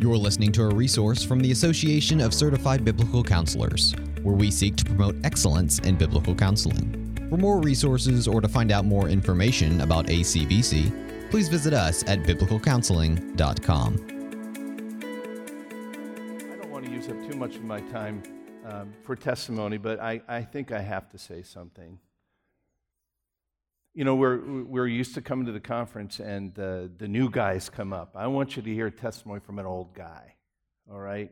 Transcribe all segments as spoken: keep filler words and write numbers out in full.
You're listening to a resource from the Association of Certified Biblical Counselors, where we seek to promote excellence in biblical counseling. For more resources or to find out more information about A C B C, please visit us at biblical counseling dot com. I don't want to use up too much of my time um, for testimony, but I, I think I have to say something. You know, we're we're used to coming to the conference and uh, the new guys come up. I want you to hear a testimony from an old guy, all right?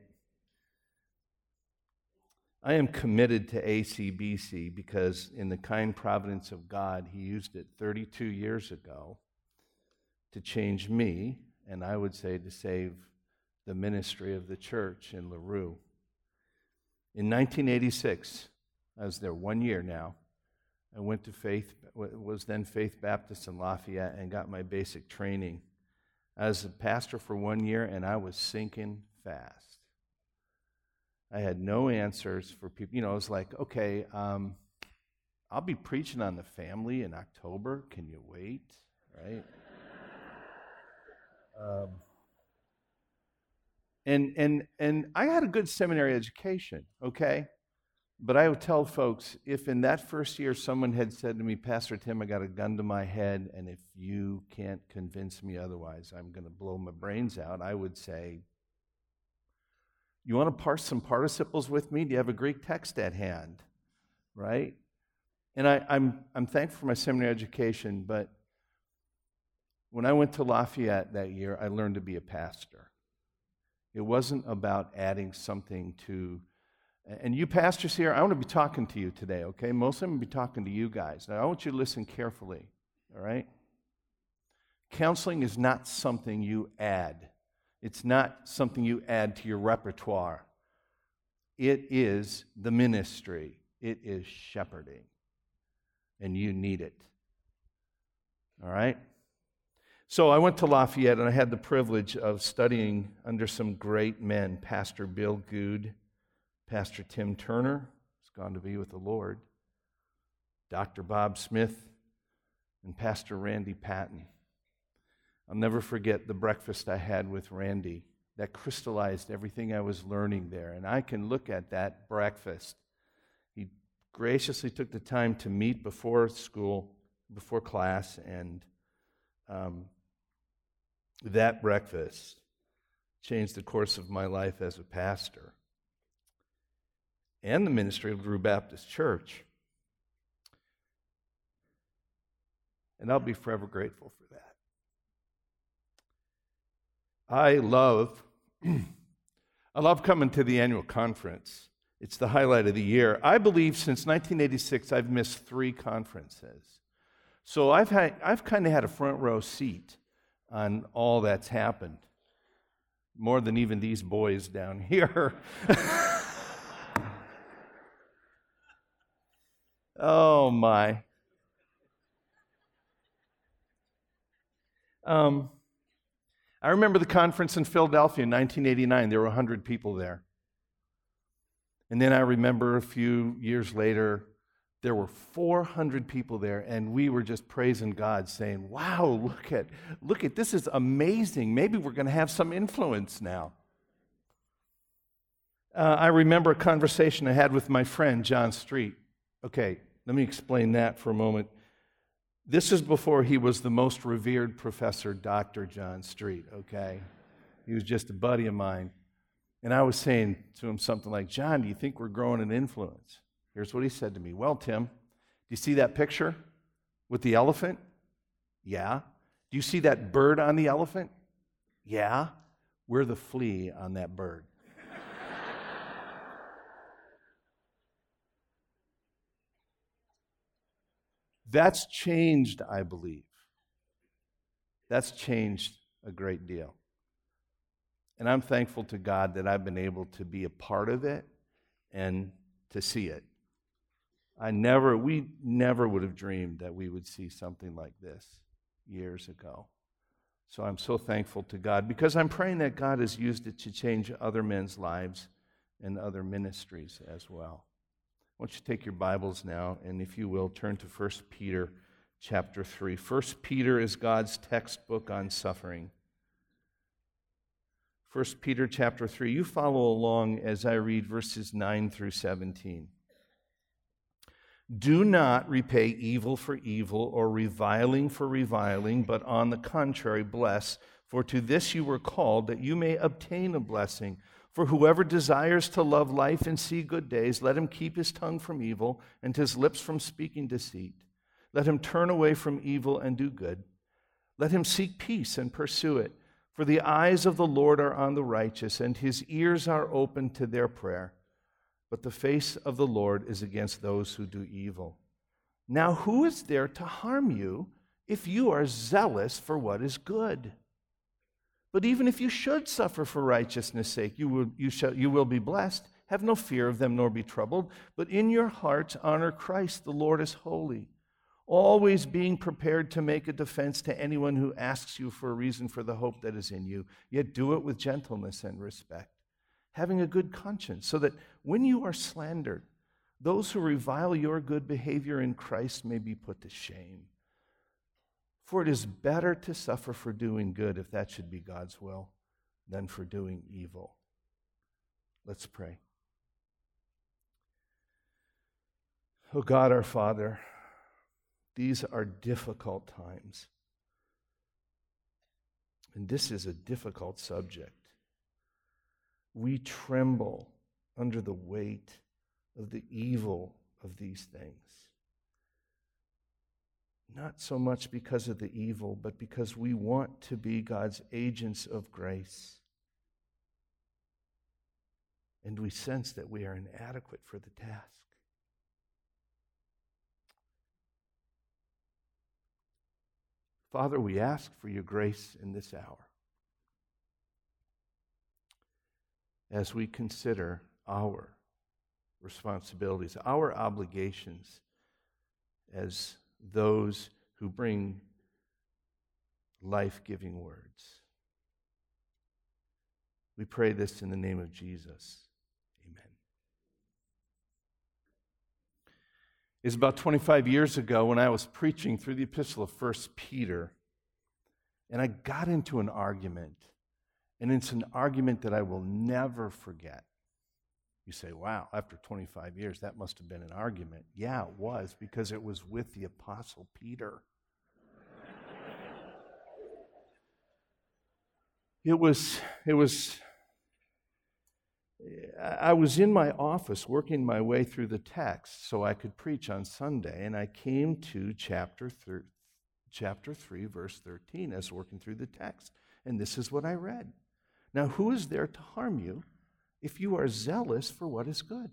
I am committed to A C B C because in the kind providence of God, He used it thirty-two years ago to change me, and I would say to save the ministry of the church in LaRue. In nineteen eighty-six, I was there one year now, I went to Faith, was then Faith Baptist in Lafayette and got my basic training. I was a pastor for one year and I was sinking fast. I had no answers for people. You know, it was like, okay, um, I'll be preaching on the family in October. Can you wait? Right? um, and and and I had a good seminary education, okay? But I would tell folks, if in that first year someone had said to me, Pastor Tim, I got a gun to my head, and if you can't convince me otherwise, I'm going to blow my brains out, I would say, you want to parse some participles with me? Do you have a Greek text at hand? Right? And I, I'm, I'm thankful for my seminary education, but when I went to Lafayette that year, I learned to be a pastor. It wasn't about adding something to. And you pastors here, I want to be talking to you today, okay? Mostly I'm going to be talking to you guys. Now, I want you to listen carefully, all right? Counseling is not something you add. It's not something you add to your repertoire. It is the ministry. It is shepherding. And you need it, all right? So I went to Lafayette, and I had the privilege of studying under some great men, Pastor Bill Good, Pastor Tim Turner, who's gone to be with the Lord, Doctor Bob Smith, and Pastor Randy Patton. I'll never forget the breakfast I had with Randy. That crystallized everything I was learning there. And I can look at that breakfast. He graciously took the time to meet before school, before class, and um, that breakfast changed the course of my life as a pastor and the ministry of LaRue Baptist Church. And I'll be forever grateful for that. I love, I love coming to the annual conference. It's the highlight of the year. I believe since nineteen eighty-six, I've missed three conferences. So I've had, I've kind of had a front row seat on all that's happened, more than even these boys down here. Oh, my. Um, I remember the conference in Philadelphia in nineteen eighty-nine. There were one hundred people there. And then I remember a few years later, there were four hundred people there, and we were just praising God, saying, wow, look at, look at, this is amazing. Maybe we're going to have some influence now. Uh, I remember a conversation I had with my friend, John Street. Okay. Let me explain that for a moment. This is before he was the most revered professor, Doctor John Street, okay? He was just a buddy of mine. And I was saying to him something like, John, do you think we're growing in influence? Here's what he said to me. Well, Tim, do you see that picture with the elephant? Yeah. Do you see that bird on the elephant? Yeah. We're the flea on that bird. That's changed, I believe. That's changed a great deal. And I'm thankful to God that I've been able to be a part of it and to see it. I never, we never would have dreamed that we would see something like this years ago. So I'm so thankful to God because I'm praying that God has used it to change other men's lives and other ministries as well. I want you to take your Bibles now, and if you will, turn to First Peter chapter three. First Peter is God's textbook on suffering. First Peter chapter three. You follow along as I read verses nine through seventeen. Do not repay evil for evil or reviling for reviling, but on the contrary, bless. For to this you were called, that you may obtain a blessing. For whoever desires to love life and see good days, let him keep his tongue from evil and his lips from speaking deceit. Let him turn away from evil and do good. Let him seek peace and pursue it. For the eyes of the Lord are on the righteous, and his ears are open to their prayer. But the face of the Lord is against those who do evil. Now who is there to harm you if you are zealous for what is good? But even if you should suffer for righteousness' sake, you will, you shall, you will be blessed. Have no fear of them, nor be troubled. But in your hearts honor Christ, the Lord is holy, always being prepared to make a defense to anyone who asks you for a reason for the hope that is in you, yet do it with gentleness and respect, having a good conscience, so that when you are slandered, those who revile your good behavior in Christ may be put to shame. For it is better to suffer for doing good, if that should be God's will, than for doing evil. Let's pray. Oh God, our Father, these are difficult times. And this is a difficult subject. We tremble under the weight of the evil of these things. Not so much because of the evil, but because we want to be God's agents of grace. And we sense that we are inadequate for the task. Father, we ask for your grace in this hour as we consider our responsibilities, our obligations as those who bring life-giving words. We pray this in the name of Jesus. Amen. It's about twenty-five years ago when I was preaching through the epistle of First Peter, and I got into an argument, and it's an argument that I will never forget. You say, wow, after twenty-five years, that must have been an argument. Yeah, it was, because it was with the Apostle Peter. It was, it was, I was in my office working my way through the text so I could preach on Sunday, and I came to chapter, thir- chapter three, verse thirteen, as working through the text. And this is what I read. Now, who is there to harm you if you are zealous for what is good?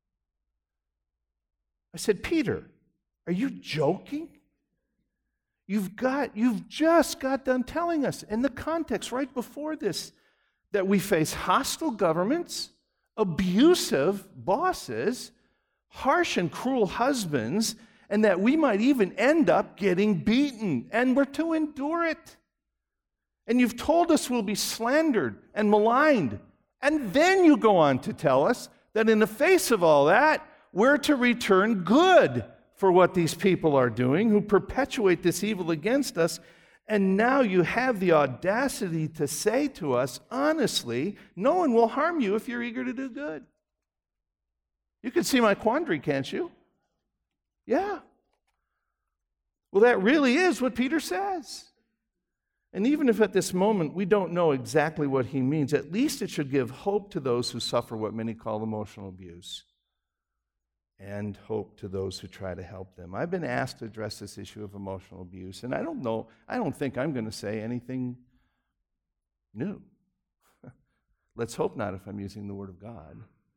I said, Peter, are you joking? You've got, you've just got done telling us in the context right before this that we face hostile governments, abusive bosses, harsh and cruel husbands, and that we might even end up getting beaten, and we're to endure it. And you've told us we'll be slandered and maligned. And then you go on to tell us that in the face of all that, we're to return good for what these people are doing who perpetuate this evil against us. And now you have the audacity to say to us, honestly, no one will harm you if you're eager to do good. You can see my quandary, can't you? Yeah. Well, that really is what Peter says. And even if at this moment we don't know exactly what he means, at least it should give hope to those who suffer what many call emotional abuse, and hope to those who try to help them. I've been asked to address this issue of emotional abuse, and I don't know, I don't think I'm going to say anything new. Let's hope not if I'm using the Word of God.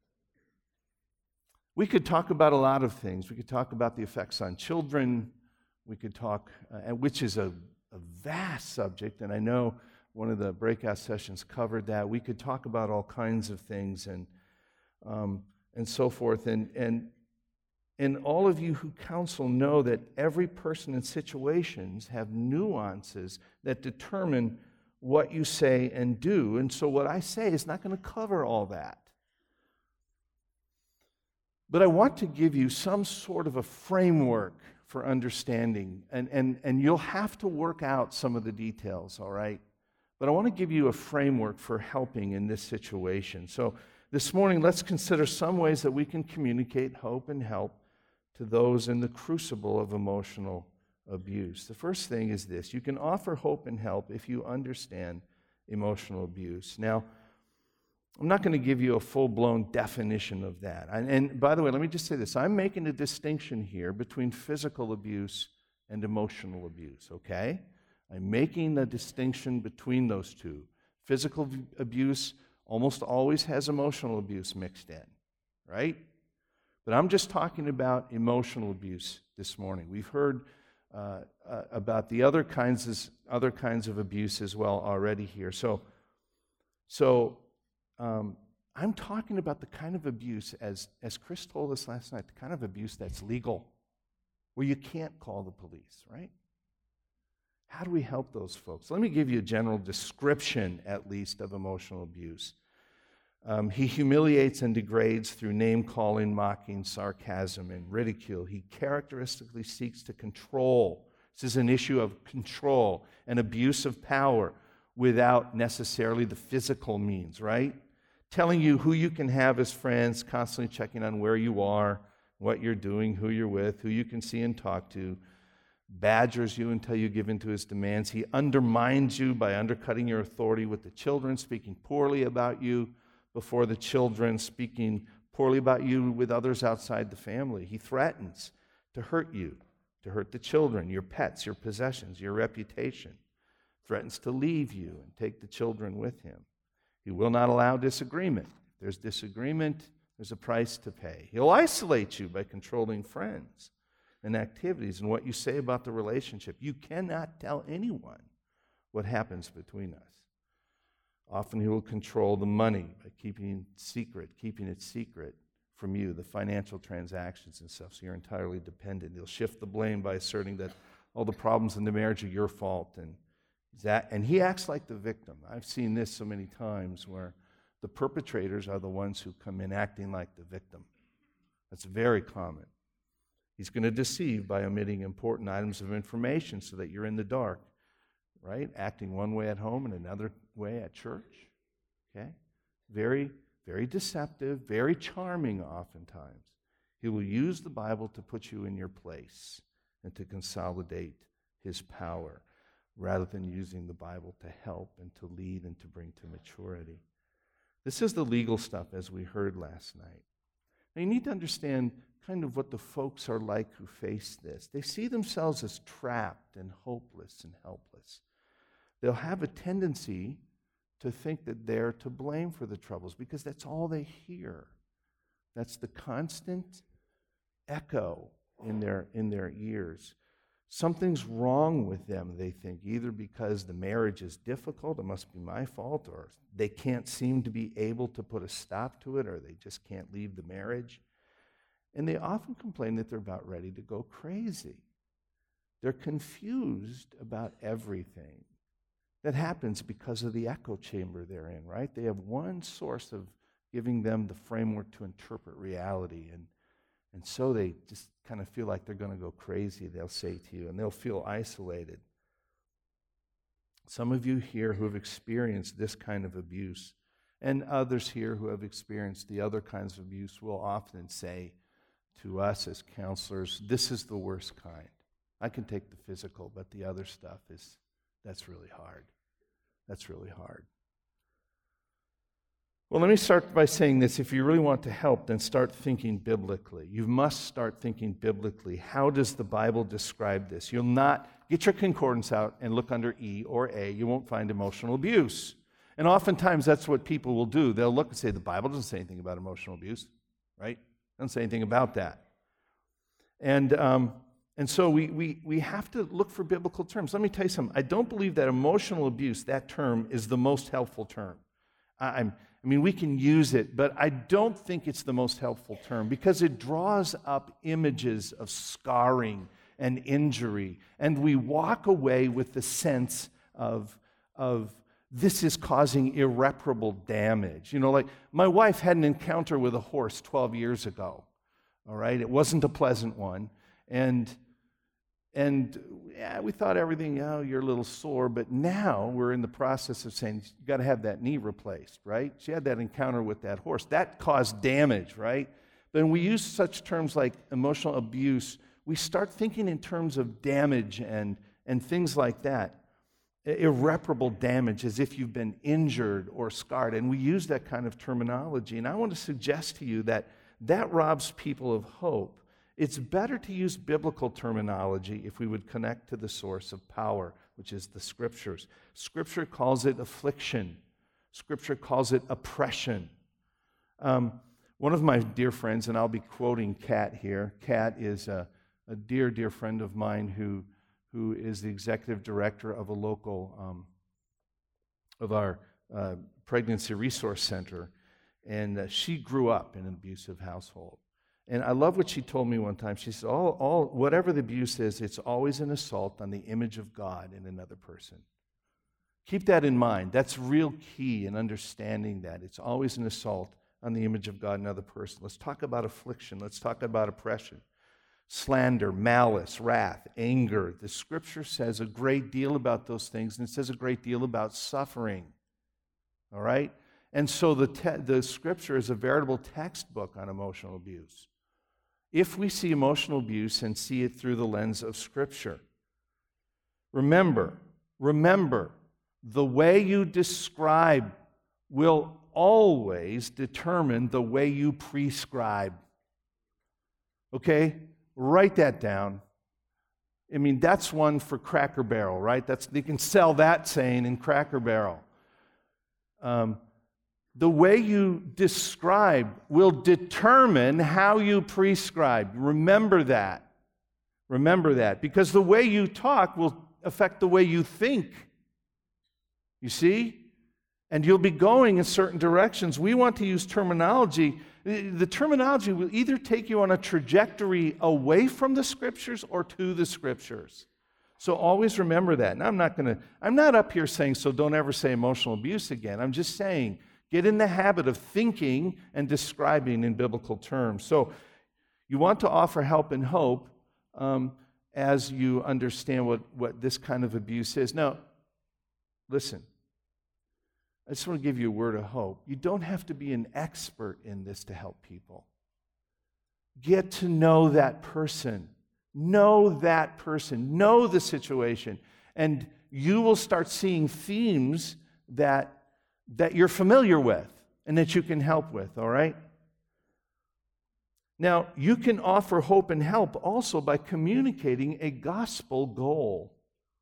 We could talk about a lot of things. We could talk about the effects on children. We could talk, uh, which is a, a vast subject, and I know one of the breakout sessions covered that. We could talk about all kinds of things and um, and so forth. And and and all of you who counsel know that every person and situations have nuances that determine what you say and do. And so what I say is not going to cover all that. But I want to give you some sort of a framework for understanding, and, and, and you'll have to work out some of the details, all right? But I want to give you a framework for helping in this situation. So this morning, let's consider some ways that we can communicate hope and help to those in the crucible of emotional abuse. The first thing is this: you can offer hope and help if you understand emotional abuse. Now, I'm not going to give you a full-blown definition of that. And, and by the way, let me just say this. I'm making a distinction here between physical abuse and emotional abuse, okay? I'm making a distinction between those two. Physical abuse almost always has emotional abuse mixed in, right? But I'm just talking about emotional abuse this morning. We've heard uh, uh, about the other kinds of, other kinds of abuse as well already here. So, so um, I'm talking about the kind of abuse, as, as Chris told us last night, the kind of abuse that's legal, where you can't call the police, right? How do we help those folks? Let me give you a general description, at least, of emotional abuse. Um, he humiliates and degrades through name-calling, mocking, sarcasm, and ridicule. He characteristically seeks to control. This is an issue of control and abuse of power without necessarily the physical means, right? Telling you who you can have as friends, constantly checking on where you are, what you're doing, who you're with, who you can see and talk to, badgers you until you give in to his demands. He undermines you by undercutting your authority with the children, speaking poorly about you before the children, speaking poorly about you with others outside the family. He threatens to hurt you, to hurt the children, your pets, your possessions, your reputation. Threatens to leave you and take the children with him. He will not allow disagreement. If there's disagreement, there's a price to pay. He'll isolate you by controlling friends and activities and what you say about the relationship. You cannot tell anyone what happens between us. Often he will control the money by keeping it secret, keeping it secret from you, the financial transactions and stuff, so you're entirely dependent. He'll shift the blame by asserting that all the problems in the marriage are your fault, and that, and he acts like the victim. I've seen this so many times where the perpetrators are the ones who come in acting like the victim. That's very common. He's going to deceive by omitting important items of information so that you're in the dark, right? Acting one way at home and another way at church, okay? Very, very deceptive, very charming oftentimes. He will use the Bible to put you in your place and to consolidate his power rather than using the Bible to help and to lead and to bring to maturity. This is the legal stuff, as we heard last night. Now, you need to understand kind of what the folks are like who face this. They see themselves as trapped and hopeless and helpless. They'll have a tendency to think that they're to blame for the troubles because that's all they hear. That's the constant echo in their, in their ears. Something's wrong with them, they think, either because the marriage is difficult, it must be my fault, or they can't seem to be able to put a stop to it, or they just can't leave the marriage. And they often complain that they're about ready to go crazy. They're confused about everything. That happens because of the echo chamber they're in, right? They have one source of giving them the framework to interpret reality, and And so they just kind of feel like they're going to go crazy, they'll say to you, and they'll feel isolated. Some of you here who have experienced this kind of abuse, and others here who have experienced the other kinds of abuse, will often say to us as counselors, this is the worst kind. I can take the physical, but the other stuff is, that's really hard. That's really hard. Well, let me start by saying this. If you really want to help, then start thinking biblically. You must start thinking biblically. How does the Bible describe this? You'll not get your concordance out and look under E or A. You won't find emotional abuse. And oftentimes that's what people will do. They'll look and say, the Bible doesn't say anything about emotional abuse, right? It doesn't say anything about that. And um, and so we, we, we have to look for biblical terms. Let me tell you something. I don't believe that emotional abuse, that term, is the most helpful term. I'm I mean, we can use it, but I don't think it's the most helpful term because it draws up images of scarring and injury, and we walk away with the sense of, of this is causing irreparable damage. You know, like my wife had an encounter with a horse twelve years ago, all right? It wasn't a pleasant one, and And yeah, we thought everything, oh, you're a little sore, but now we're in the process of saying, you got to have that knee replaced, right? She had that encounter with that horse. That caused damage, right? But when we use such terms like emotional abuse, we start thinking in terms of damage and, and things like that. Irreparable damage, as if you've been injured or scarred. And we use that kind of terminology. And I want to suggest to you that that robs people of hope. It's better to use biblical terminology if we would connect to the source of power, which is the Scriptures. Scripture calls it affliction. Scripture calls it oppression. Um, one of my dear friends, and I'll be quoting Kat here. Kat is a, a dear, dear friend of mine who, who is the executive director of a local, um, of our uh, pregnancy resource center. And uh, she grew up in an abusive household. And I love what she told me one time. She said, all, all, whatever the abuse is, it's always an assault on the image of God in another person. Keep that in mind. That's real key in understanding that. It's always an assault on the image of God in another person. Let's talk about affliction. Let's talk about oppression. Slander, malice, wrath, anger. The Scripture says a great deal about those things, and it says a great deal about suffering. All right? And so the, te- the Scripture is a veritable textbook on emotional abuse. If we see emotional abuse and see it through the lens of Scripture, remember, remember, the way you describe will always determine the way you prescribe. Okay? Write that down. I mean, that's one for Cracker Barrel, right? That's, they can sell that saying in Cracker Barrel. Um, The way you describe will determine how you prescribe. Remember that. Remember that. Because the way you talk will affect the way you think. You see? And you'll be going in certain directions. We want to use terminology. The terminology will either take you on a trajectory away from the Scriptures or to the Scriptures. So always remember that. And I'm not going to, I'm not up here saying, so don't ever say emotional abuse again. I'm just saying, get in the habit of thinking and describing in biblical terms. So you want to offer help and hope um, as you understand what, what this kind of abuse is. Now, listen, I just want to give you a word of hope. You don't have to be an expert in this to help people. Get to know that person. Know that person. Know the situation. And you will start seeing themes that that you're familiar with and that you can help with, all right? Now, you can offer hope and help also by communicating a gospel goal.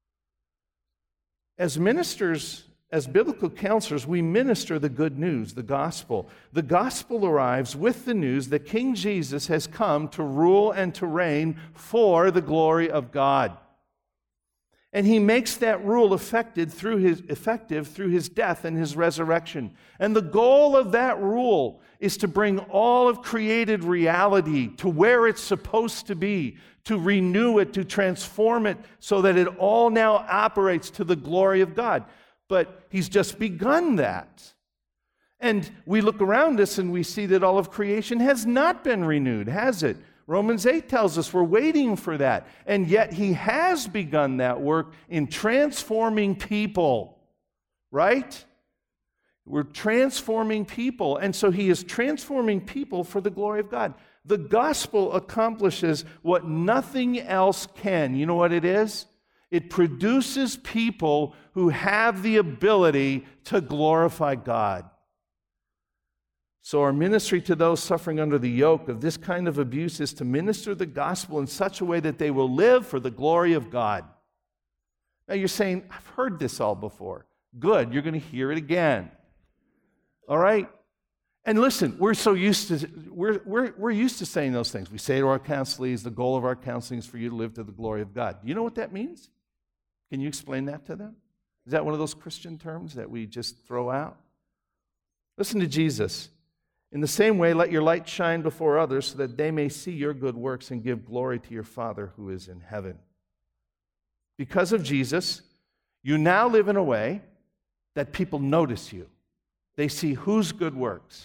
As ministers, as biblical counselors, we minister the good news, the gospel. The gospel arrives with the news that King Jesus has come to rule and to reign for the glory of God. And he makes that rule effective through his, effective through his death and his resurrection. And the goal of that rule is to bring all of created reality to where it's supposed to be, to renew it, to transform it so that it all now operates to the glory of God. But he's just begun that. And we look around us and we see that all of creation has not been renewed, has it? Romans eight tells us we're waiting for that. And yet he has begun that work in transforming people, right? We're transforming people. And so he is transforming people for the glory of God. The gospel accomplishes what nothing else can. You know what it is? It produces people who have the ability to glorify God. So our ministry to those suffering under the yoke of this kind of abuse is to minister the gospel in such a way that they will live for the glory of God. Now you're saying, I've heard this all before. Good, you're going to hear it again. All right? And listen, we're so used to, we're, we're, we're used to saying those things. We say to our counselees, the goal of our counseling is for you to live to the glory of God. Do you know what that means? Can you explain that to them? Is that one of those Christian terms that we just throw out? Listen to Jesus. In the same way, let your light shine before others so that they may see your good works and give glory to your Father who is in heaven. Because of Jesus, you now live in a way that people notice you. They see whose good works?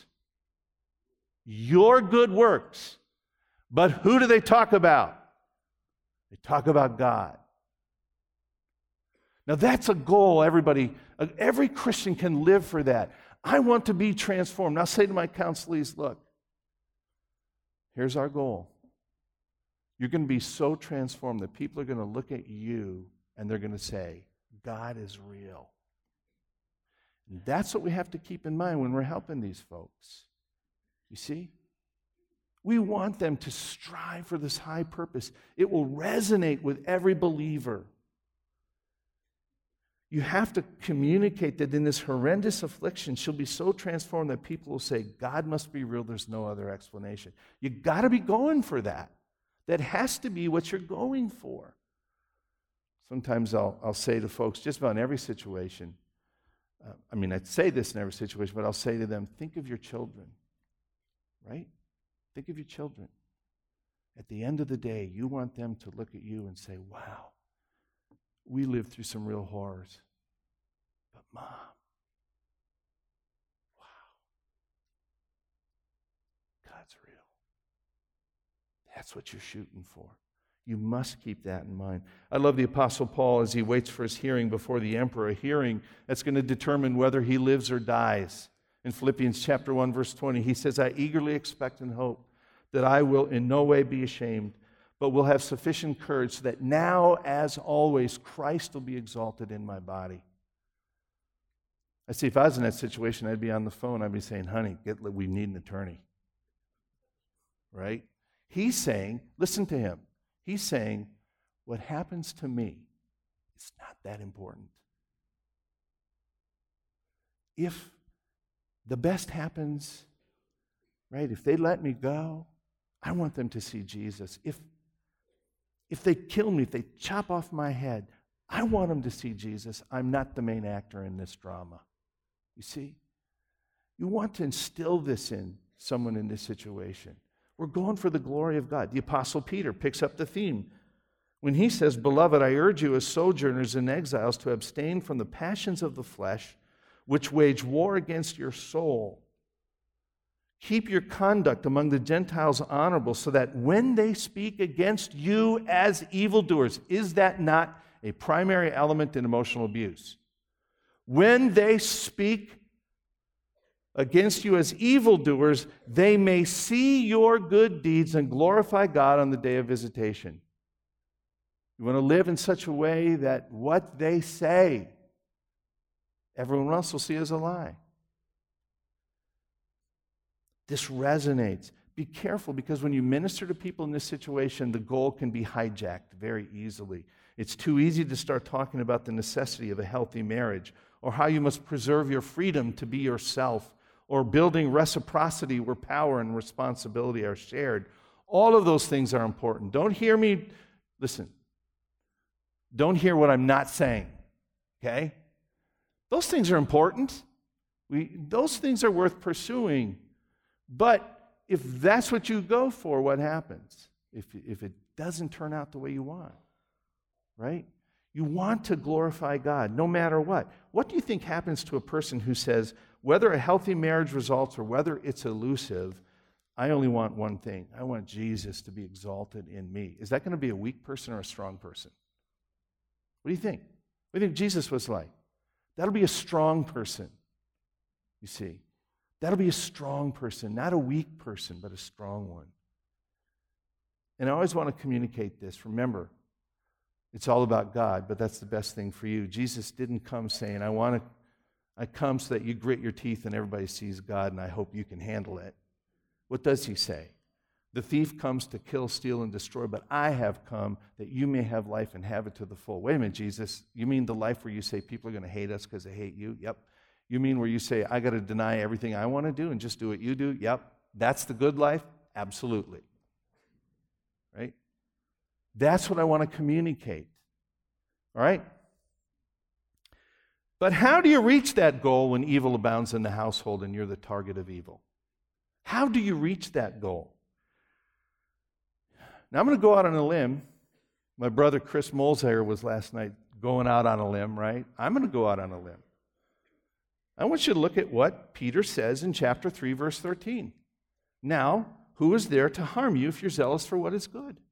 Your good works. But who do they talk about? They talk about God. Now that's a goal everybody, every Christian can live for that. I want to be transformed. I'll say to my counselees, look, here's our goal. You're going to be so transformed that people are going to look at you and they're going to say, God is real. And that's what we have to keep in mind when we're helping these folks. You see? We want them to strive for this high purpose. It will resonate with every believer. You have to communicate that in this horrendous affliction, she'll be so transformed that people will say, God must be real, there's no other explanation. You got to be going for that. That has to be what you're going for. Sometimes I'll, I'll say to folks, just about in every situation, uh, I mean, I'd say this in every situation, but I'll say to them, think of your children, right? Think of your children. At the end of the day, you want them to look at you and say, wow, we lived through some real horrors. But Mom, wow, God's real. That's what you're shooting for. You must keep that in mind. I love the Apostle Paul as he waits for his hearing before the emperor, a hearing that's going to determine whether he lives or dies. In Philippians chapter one, verse twenty, he says, I eagerly expect and hope that I will in no way be ashamed, but will have sufficient courage so that now, as always, Christ will be exalted in my body. I see, if I was in that situation, I'd be on the phone. I'd be saying, honey, get, we need an attorney. Right? He's saying, listen to him. He's saying, what happens to me is not that important. If the best happens, right, if they let me go, I want them to see Jesus. If, if they kill me, if they chop off my head, I want them to see Jesus. I'm not the main actor in this drama. You see? You want to instill this in someone in this situation. We're going for the glory of God. The Apostle Peter picks up the theme when he says, Beloved, I urge you as sojourners and exiles to abstain from the passions of the flesh, which wage war against your soul. Keep your conduct among the Gentiles honorable, so that when they speak against you as evildoers, is that not a primary element in emotional abuse? When they speak against you as evildoers, they may see your good deeds and glorify God on the day of visitation. You want to live in such a way that what they say, everyone else will see as a lie. This resonates. Be careful, because when you minister to people in this situation, the goal can be hijacked very easily. It's too easy to start talking about the necessity of a healthy marriage, or how you must preserve your freedom to be yourself, or building reciprocity where power and responsibility are shared. All of those things are important. Don't hear me, listen, don't hear what I'm not saying, okay? Those things are important. We, those things are worth pursuing. But if that's what you go for, what happens? If, if it doesn't turn out the way you want, right? You want to glorify God no matter what. What do you think happens to a person who says, whether a healthy marriage results or whether it's elusive, I only want one thing. I want Jesus to be exalted in me. Is that going to be a weak person or a strong person? What do you think? What do you think Jesus was like? That'll be a strong person, you see. That'll be a strong person, not a weak person, but a strong one. And I always want to communicate this. Remember, it's all about God, but that's the best thing for you. Jesus didn't come saying, I want to, I come so that you grit your teeth and everybody sees God, and I hope you can handle it. What does he say? The thief comes to kill, steal, and destroy, but I have come that you may have life and have it to the full. Wait a minute, Jesus. You mean the life where you say people are going to hate us because they hate you? Yep. You mean where you say, I got to deny everything I want to do and just do what you do? Yep. That's the good life? Absolutely. Right? That's what I want to communicate. All right? But how do you reach that goal when evil abounds in the household and you're the target of evil? How do you reach that goal? Now, I'm going to go out on a limb. My brother Chris Molzayer was last night going out on a limb, right? I'm going to go out on a limb. I want you to look at what Peter says in chapter three, verse thirteen. Now, who is there to harm you if you're zealous for what is good?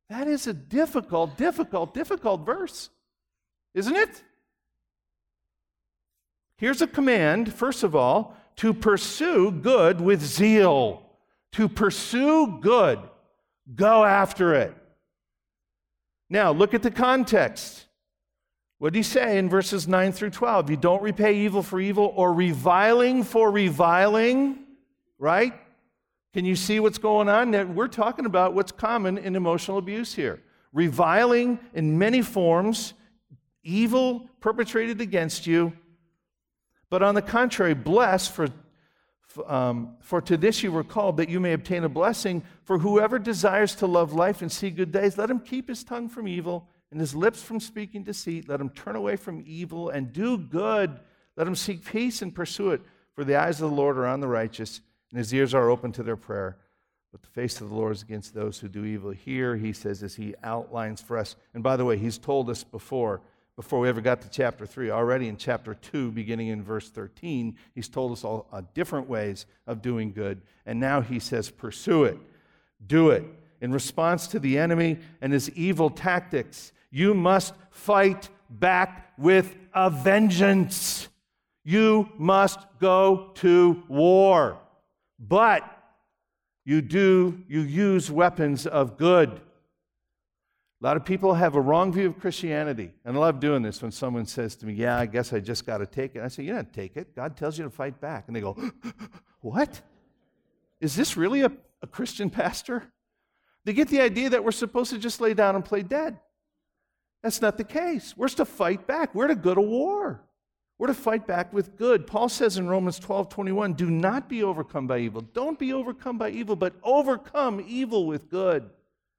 That is a difficult, difficult, difficult verse, isn't it? Here's a command, first of all, to pursue good with zeal. To pursue good. Go after it. Now, look at the context. What did he say in verses nine through twelve? You don't repay evil for evil or reviling for reviling, right? Can you see what's going on? Now, we're talking about what's common in emotional abuse here. Reviling in many forms, evil perpetrated against you, but on the contrary, bless, for, um, for to this you were called, that you may obtain a blessing. For whoever desires to love life and see good days, let him keep his tongue from evil and his lips from speaking deceit. Let him turn away from evil and do good. Let him seek peace and pursue it. For the eyes of the Lord are on the righteous, and his ears are open to their prayer. But the face of the Lord is against those who do evil. Here, he says, as he outlines for us, and by the way, he's told us before, before we ever got to chapter three, already in chapter two, beginning in verse thirteen, he's told us all uh, different ways of doing good. And now he says, pursue it, do it. In response to the enemy and his evil tactics, you must fight back with a vengeance. You must go to war. But you do, you use weapons of good. A lot of people have a wrong view of Christianity. And I love doing this when someone says to me, yeah, I guess I just got to take it. I say, you don't take it. God tells you to fight back. And they go, what? Is this really a, a Christian pastor? They get the idea that we're supposed to just lay down and play dead. That's not the case. We're to fight back. We're to go to war. We're to fight back with good. Paul says in Romans twelve twenty-one, do not be overcome by evil. Don't be overcome by evil, but overcome evil with good.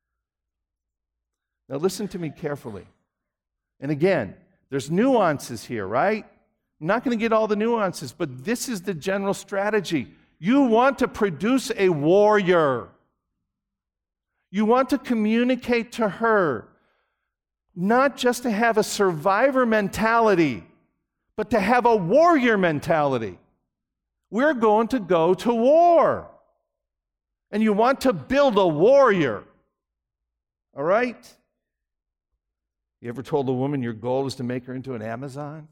Now listen to me carefully. And again, there's nuances here, right? I'm not going to get all the nuances, but this is the general strategy. You want to produce a warrior. You want to communicate to her, not just to have a survivor mentality, but to have a warrior mentality. We're going to go to war. And you want to build a warrior. All right? You ever told a woman your goal is to make her into an Amazon?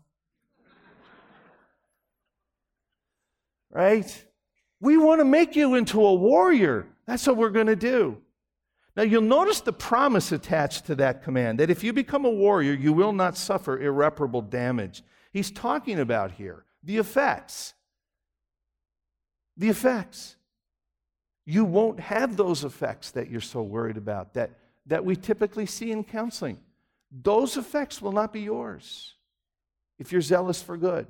Right? We want to make you into a warrior. That's what we're going to do. Now, you'll notice the promise attached to that command, that if you become a warrior, you will not suffer irreparable damage. He's talking about here the effects. The effects. You won't have those effects that you're so worried about, that, that we typically see in counseling. Those effects will not be yours if you're zealous for good.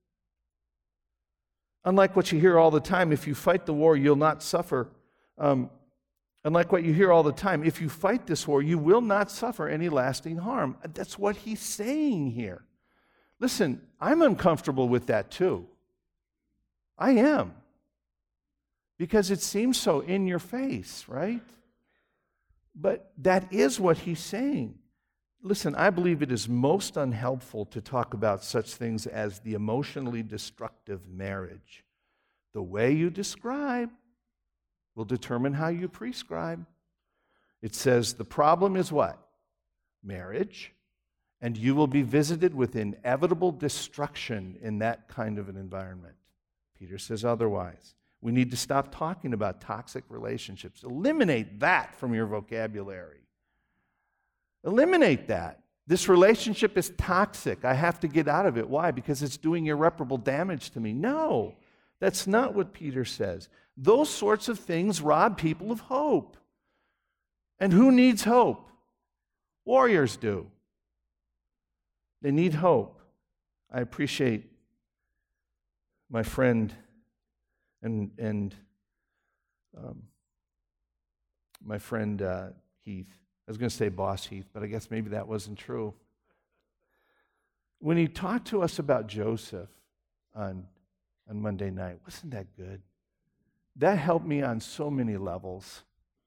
Unlike what you hear all the time, if you fight the war, you'll not suffer. Um, unlike what you hear all the time, if you fight this war, you will not suffer any lasting harm. That's what he's saying here. Listen, I'm uncomfortable with that too. I am. Because it seems so in your face, right? But that is what he's saying. Listen, I believe it is most unhelpful to talk about such things as the emotionally destructive marriage. The way you describe will determine how you prescribe. It says the problem is what? Marriage. And you will be visited with inevitable destruction in that kind of an environment. Peter says otherwise. We need to stop talking about toxic relationships. Eliminate that from your vocabulary. Eliminate that. This relationship is toxic. I have to get out of it. Why? Because it's doing irreparable damage to me. No, that's not what Peter says. Those sorts of things rob people of hope. And who needs hope? Warriors do. They need hope. I appreciate my friend and, and um, my friend uh, Heath. I was going to say Boss Heath, but I guess maybe that wasn't true. When he talked to us about Joseph on, on Monday night, wasn't that good? That helped me on so many levels.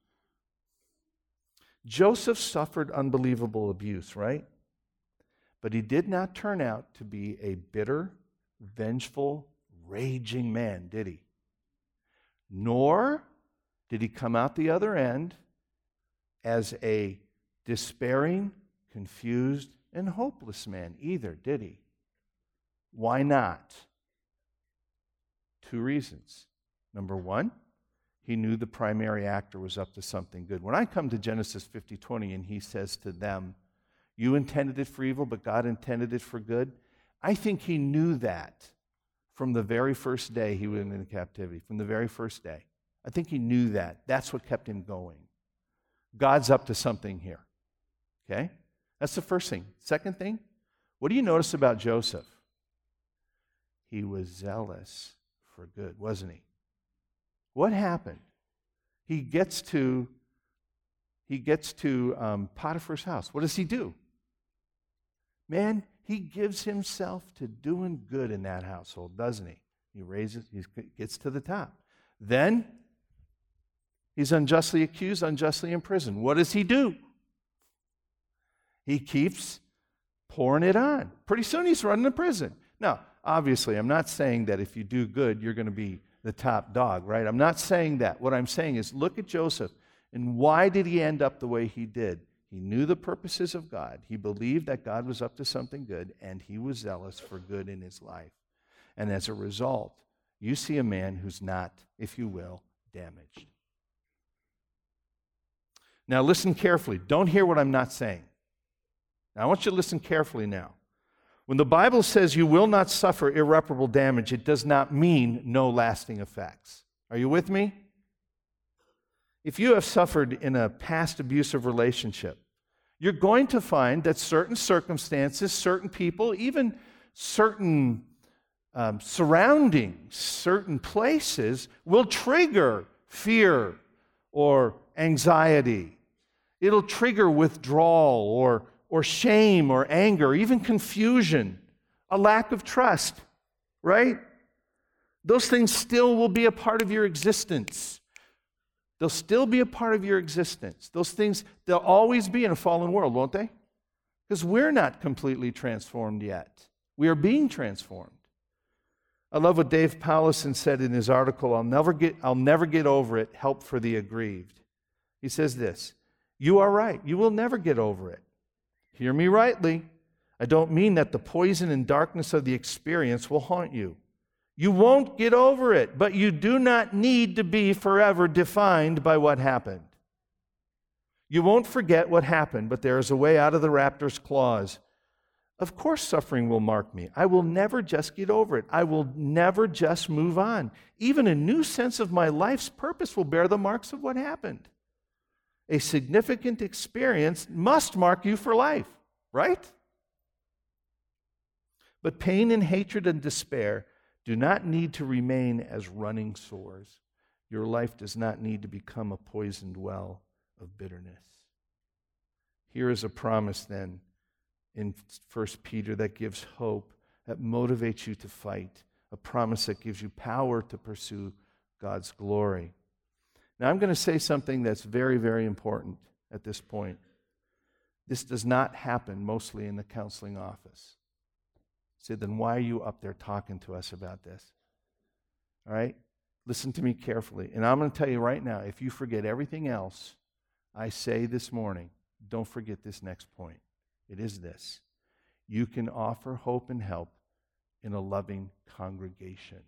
Joseph suffered unbelievable abuse, right? But he did not turn out to be a bitter, vengeful, raging man, did he? Nor did he come out the other end as a despairing, confused, and hopeless man either, did he? Why not? Two reasons. Number one, he knew the primary actor was up to something good. When I come to Genesis fifty twenty and he says to them, you intended it for evil, but God intended it for good, I think he knew that from the very first day he went into captivity, from the very first day. I think he knew that. That's what kept him going. God's up to something here. Okay? That's the first thing. Second thing, what do you notice about Joseph? He was zealous for good, wasn't he? What happened? He gets to he gets to um, Potiphar's house. What does he do? Man, he gives himself to doing good in that household, doesn't he? He raises, he gets to the top. Then he's unjustly accused, unjustly imprisoned. What does he do? He keeps pouring it on. Pretty soon he's running to prison. Now, obviously, I'm not saying that if you do good, you're going to be the top dog, right? I'm not saying that. What I'm saying is look at Joseph, and why did he end up the way he did? He knew the purposes of God. He believed that God was up to something good, and he was zealous for good in his life. And as a result, you see a man who's not, if you will, damaged. Now listen carefully. Don't hear what I'm not saying. Now I want you to listen carefully now. When the Bible says you will not suffer irreparable damage, it does not mean no lasting effects. Are you with me? If you have suffered in a past abusive relationship, you're going to find that certain circumstances, certain people, even certain um, surroundings, certain places will trigger fear or anxiety. It'll trigger withdrawal or, or shame or anger, even confusion, a lack of trust, right? Those things still will be a part of your existence. They'll still be a part of your existence. Those things, they'll always be in a fallen world, won't they? Because we're not completely transformed yet. We are being transformed. I love what Dave Powlison said in his article, I'll never get, I'll never get over it, Help for the Aggrieved. He says this, you are right, you will never get over it. Hear me rightly. I don't mean that the poison and darkness of the experience will haunt you. You won't get over it, but you do not need to be forever defined by what happened. You won't forget what happened, but there is a way out of the raptor's claws. Of course suffering will mark me. I will never just get over it. I will never just move on. Even a new sense of my life's purpose will bear the marks of what happened. A significant experience must mark you for life, right? But pain and hatred and despair do not need to remain as running sores. Your life does not need to become a poisoned well of bitterness. Here is a promise then in First Peter that gives hope, that motivates you to fight, a promise that gives you power to pursue God's glory. Now I'm going to say something that's very, very important at this point. This does not happen mostly in the counseling office. Say, then why are you up there talking to us about this? All right? Listen to me carefully. And I'm going to tell you right now, if you forget everything else I say this morning, don't forget this next point. It is this. You can offer hope and help in a loving congregation.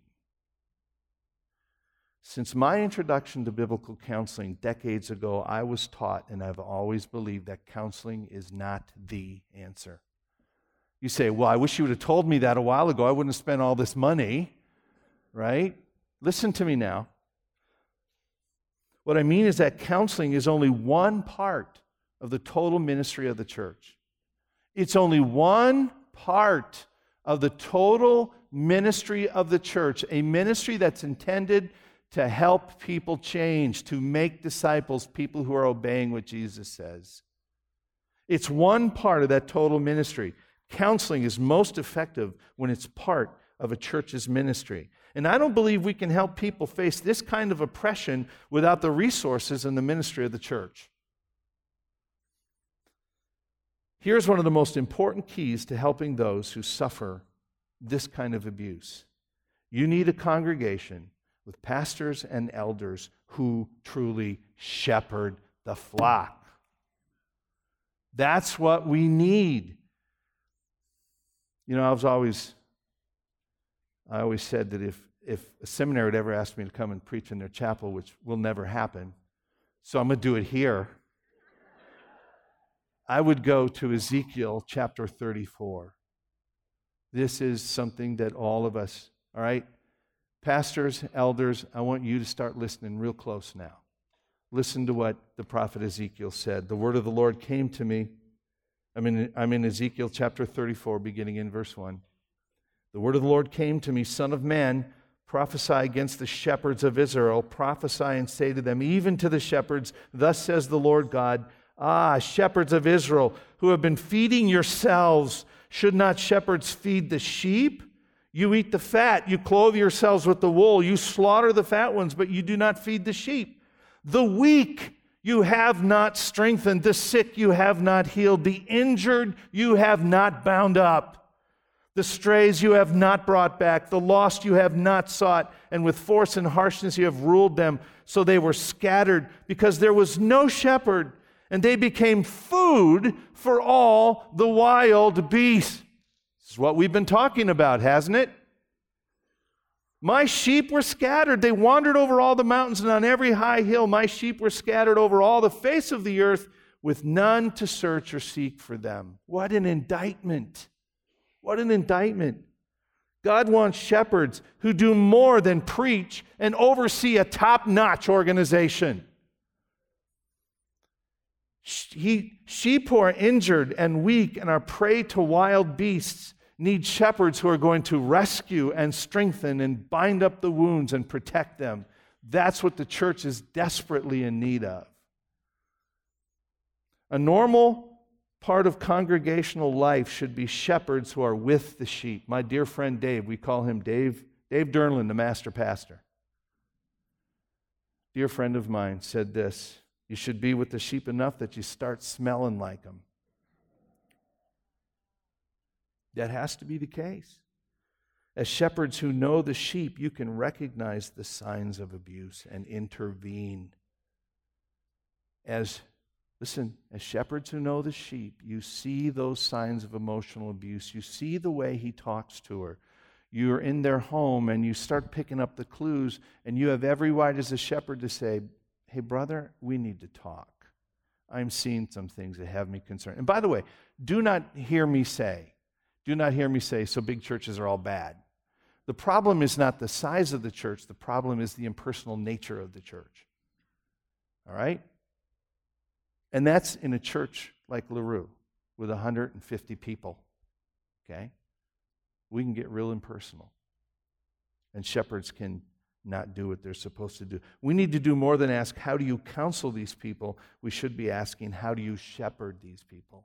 Since my introduction to biblical counseling decades ago, I was taught, and I've always believed, that counseling is not the answer. You say, well, I wish you would have told me that a while ago. I wouldn't have spent all this money, right? Listen to me now. What I mean is that counseling is only one part of the total ministry of the church. It's only one part of the total ministry of the church, a ministry that's intended to help people change, to make disciples, people who are obeying what Jesus says. It's one part of that total ministry. Counseling is most effective when it's part of a church's ministry. And I don't believe we can help people face this kind of oppression without the resources and the ministry of the church. Here's one of the most important keys to helping those who suffer this kind of abuse. You need a congregation with pastors and elders who truly shepherd the flock. That's what we need. You know, I was always, I always said that if, if a seminary would ever ask me to come and preach in their chapel, which will never happen, so I'm going to do it here, I would go to Ezekiel chapter thirty-four. This is something that all of us, all right? Pastors, elders, I want you to start listening real close now. Listen to what the prophet Ezekiel said. The word of the Lord came to me. I'm in, I'm in Ezekiel chapter thirty-four, beginning in verse one. The word of the Lord came to me, Son of man, prophesy against the shepherds of Israel. Prophesy and say to them, even to the shepherds, thus says the Lord God, ah, shepherds of Israel, who have been feeding yourselves, should not shepherds feed the sheep? You eat the fat, you clothe yourselves with the wool, you slaughter the fat ones, but you do not feed the sheep. The weak you have not strengthened, the sick you have not healed, the injured you have not bound up, the strays you have not brought back, the lost you have not sought, and with force and harshness you have ruled them, so they were scattered, because there was no shepherd, and they became food for all the wild beasts. This is what we've been talking about, hasn't it? My sheep were scattered. They wandered over all the mountains and on every high hill. My sheep were scattered over all the face of the earth with none to search or seek for them. What an indictment. What an indictment. God wants shepherds who do more than preach and oversee a top-notch organization. He, sheep who are injured and weak and are prey to wild beasts need shepherds who are going to rescue and strengthen and bind up the wounds and protect them. That's what the church is desperately in need of. A normal part of congregational life should be shepherds who are with the sheep. My dear friend Dave, we call him Dave, Dave Durnland, the master pastor. Dear friend of mine said this, you should be with the sheep enough that you start smelling like them. That has to be the case. As shepherds who know the sheep, you can recognize the signs of abuse and intervene. As, listen, as shepherds who know the sheep, you see those signs of emotional abuse. You see the way he talks to her. You're in their home and you start picking up the clues, and you have every right as a shepherd to say, hey, brother, we need to talk. I'm seeing some things that have me concerned. And by the way, do not hear me say, do not hear me say, so big churches are all bad. The problem is not the size of the church. The problem is the impersonal nature of the church. All right? And that's in a church like LaRue with one hundred fifty people. Okay? We can get real impersonal. And shepherds can not do what they're supposed to do. We need to do more than ask, how do you counsel these people? We should be asking, how do you shepherd these people?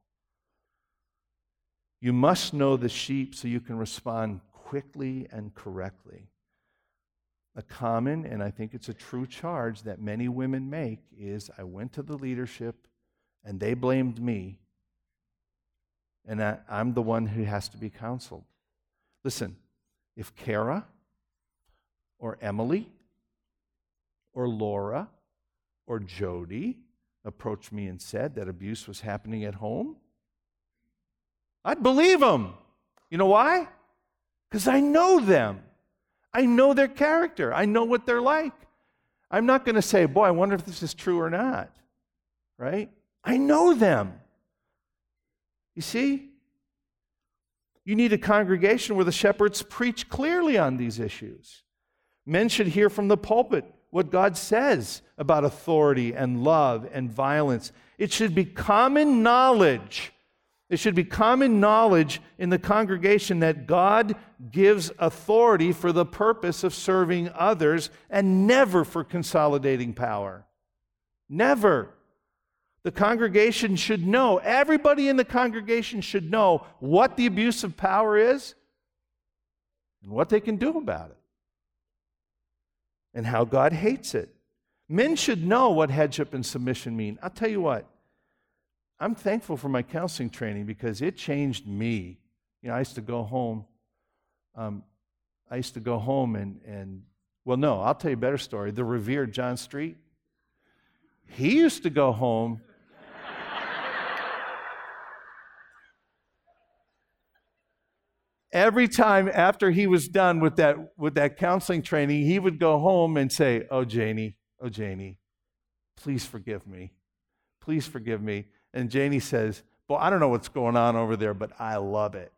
You must know the sheep so you can respond quickly and correctly. A common, and I think it's a true charge that many women make, is I went to the leadership and they blamed me, and I, I'm the one who has to be counseled. Listen, if Kara or Emily or Laura or Jody approached me and said that abuse was happening at home, I'd believe them. You know why? Because I know them. I know their character. I know what they're like. I'm not going to say, boy, I wonder if this is true or not. Right? I know them. You see? You need a congregation where the shepherds preach clearly on these issues. Men should hear from the pulpit what God says about authority and love and violence. It should be common knowledge. It should be common knowledge in the congregation that God gives authority for the purpose of serving others and never for consolidating power. Never. The congregation should know, everybody in the congregation should know what the abuse of power is and what they can do about it and how God hates it. Men should know what headship and submission mean. I'll tell you what. I'm thankful for my counseling training because it changed me. You know, I used to go home. Um, I used to go home and, and, well, no, I'll tell you a better story. The revered John Street, he used to go home. every time after he was done with that, with that counseling training, he would go home and say, oh, Janie, oh, Janie, please forgive me. Please forgive me. And Janie says, well, I don't know what's going on over there, but I love it.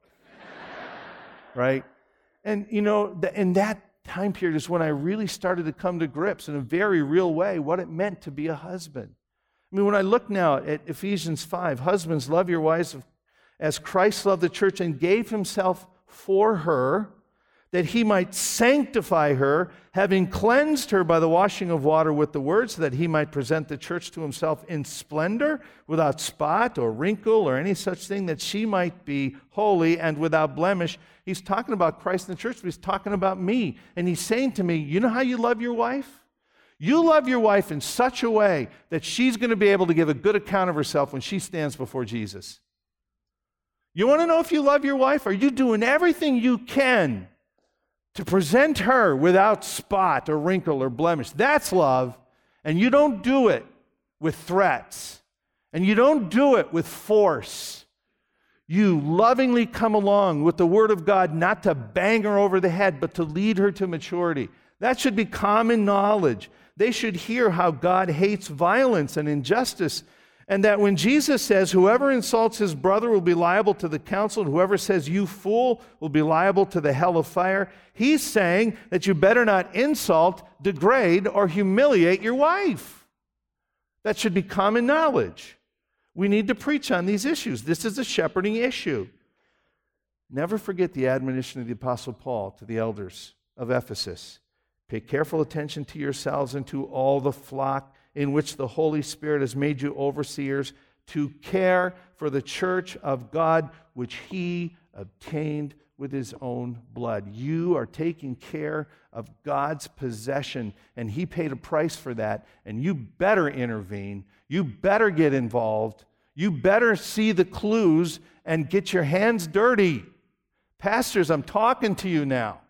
Right? And, you know, in that time period is when I really started to come to grips in a very real way what it meant to be a husband. I mean, when I look now at Ephesians five, husbands, love your wives as Christ loved the church and gave himself for her, that he might sanctify her, having cleansed her by the washing of water with the word, so that he might present the church to himself in splendor, without spot or wrinkle or any such thing, that she might be holy and without blemish. He's talking about Christ and the church, but he's talking about me. And he's saying to me, you know how you love your wife? You love your wife in such a way that she's going to be able to give a good account of herself when she stands before Jesus. You want to know if you love your wife? Are you doing everything you can to present her without spot or wrinkle or blemish? That's love. And you don't do it with threats. And you don't do it with force. You lovingly come along with the Word of God, not to bang her over the head, but to lead her to maturity. That should be common knowledge. They should hear how God hates violence and injustice, and that when Jesus says, whoever insults his brother will be liable to the council, and whoever says, you fool, will be liable to the hell of fire, he's saying that you better not insult, degrade, or humiliate your wife. That should be common knowledge. We need to preach on these issues. This is a shepherding issue. Never forget the admonition of the Apostle Paul to the elders of Ephesus. Pay careful attention to yourselves and to all the flock in which the Holy Spirit has made you overseers, to care for the church of God, which he obtained with his own blood. You are taking care of God's possession, and he paid a price for that, and you better intervene. You better get involved. You better see the clues and get your hands dirty. Pastors, I'm talking to you now.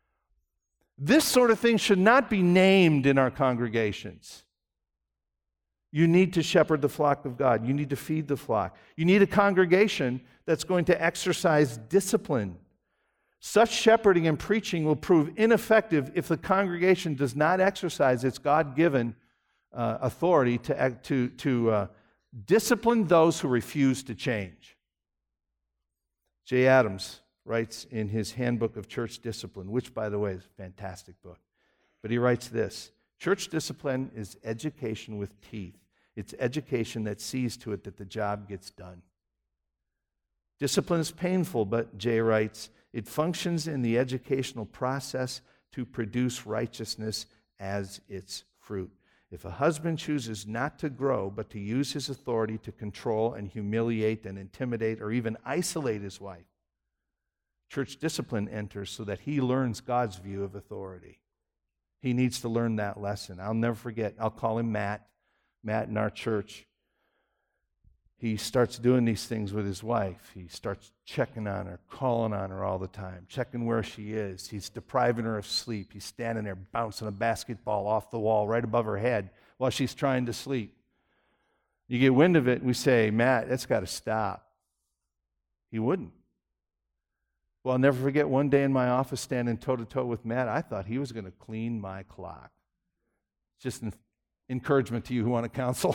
This sort of thing should not be named in our congregations. You need to shepherd the flock of God. You need to feed the flock. You need a congregation that's going to exercise discipline. Such shepherding and preaching will prove ineffective if the congregation does not exercise its God-given uh, authority to, to, to uh, discipline those who refuse to change. Jay Adams writes in his Handbook of Church Discipline, which, by the way, is a fantastic book. But he writes this: church discipline is education with teeth. It's education that sees to it that the job gets done. Discipline is painful, but Jay writes, it functions in the educational process to produce righteousness as its fruit. If a husband chooses not to grow, but to use his authority to control and humiliate and intimidate or even isolate his wife, church discipline enters so that he learns God's view of authority. He needs to learn that lesson. I'll never forget. I'll call him Matt. Matt in our church. He starts doing these things with his wife. He starts checking on her, calling on her all the time, checking where she is. He's depriving her of sleep. He's standing there bouncing a basketball off the wall right above her head while she's trying to sleep. You get wind of it, and we say, Matt, that's got to stop. He wouldn't. Well, I'll never forget one day in my office standing toe-to-toe with Matt, I thought he was going to clean my clock. Just an encouragement to you who want to counsel.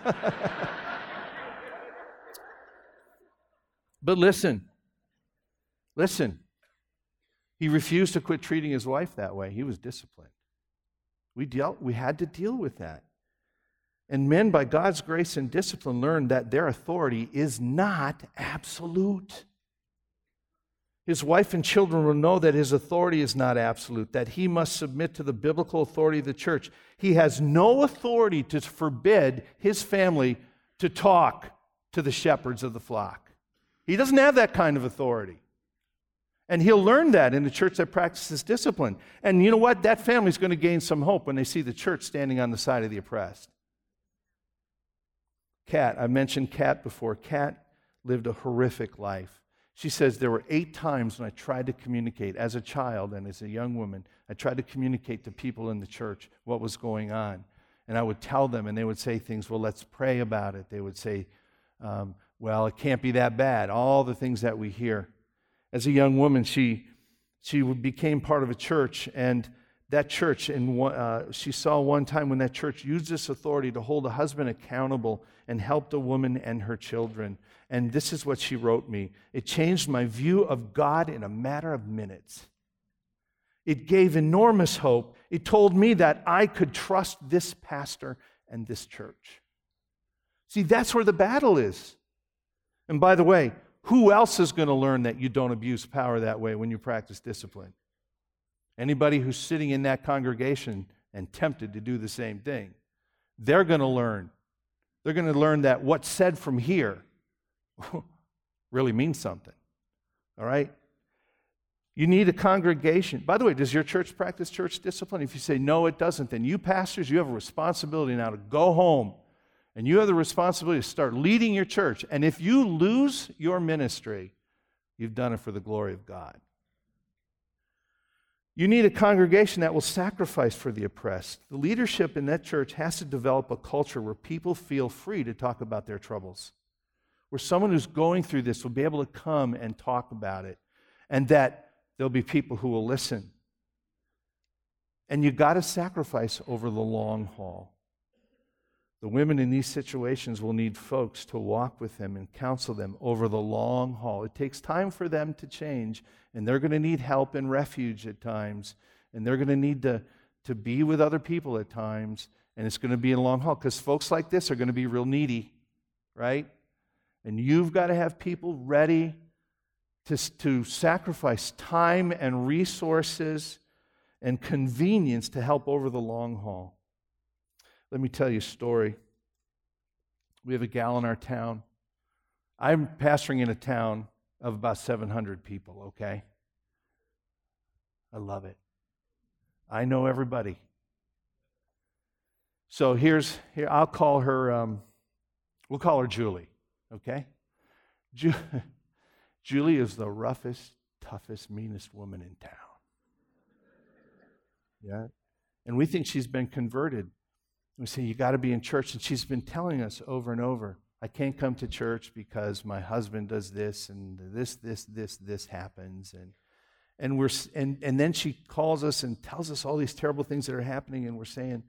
But listen, listen. He refused to quit treating his wife that way. He was disciplined. We dealt, we had to deal with that. And men, by God's grace and discipline, learned that their authority is not absolute. His wife and children will know that his authority is not absolute, that he must submit to the biblical authority of the church. He has no authority to forbid his family to talk to the shepherds of the flock. He doesn't have that kind of authority. And he'll learn that in a church that practices discipline. And you know what? That family's going to gain some hope when they see the church standing on the side of the oppressed. Kat, I mentioned Kat before. Kat lived a horrific life. She says there were eight times when I tried to communicate as a child and as a young woman. I tried to communicate to people in the church what was going on. And I would tell them, and they would say things, well, let's pray about it. They would say, um, well, it can't be that bad. All the things that we hear. As a young woman, she, she became part of a church, and that church, in one, uh, she saw one time when that church used this authority to hold a husband accountable and helped a woman and her children. And this is what she wrote me. It changed my view of God in a matter of minutes. It gave enormous hope. It told me that I could trust this pastor and this church. See, that's where the battle is. And by the way, who else is going to learn that you don't abuse power that way when you practice discipline? Anybody who's sitting in that congregation and tempted to do the same thing, they're going to learn. They're going to learn that what's said from here really means something. All right? You need a congregation. By the way, does your church practice church discipline? If you say, no, it doesn't, then you pastors, you have a responsibility now to go home, and you have the responsibility to start leading your church. And if you lose your ministry, you've done it for the glory of God. You need a congregation that will sacrifice for the oppressed. The leadership in that church has to develop a culture where people feel free to talk about their troubles, where someone who's going through this will be able to come and talk about it, and that there'll be people who will listen. And you got to sacrifice over the long haul. The women in these situations will need folks to walk with them and counsel them over the long haul. It takes time for them to change, and they're going to need help and refuge at times, and they're going to need to, to be with other people at times, and it's going to be a long haul, because folks like this are going to be real needy, right? And you've got to have people ready to, to sacrifice time and resources and convenience to help over the long haul. Let me tell you a story. We have a gal in our town. I'm pastoring in a town of about seven hundred people, okay? I love it. I know everybody. So here's, here, I'll call her, um, we'll call her Julie, okay? Ju- Julie is the roughest, toughest, meanest woman in town. Yeah? And we think she's been converted. We say, you got to be in church. And she's been telling us over and over, I can't come to church because my husband does this, and this, this, this, this happens. And and we're and, and then she calls us and tells us all these terrible things that are happening, and we're saying,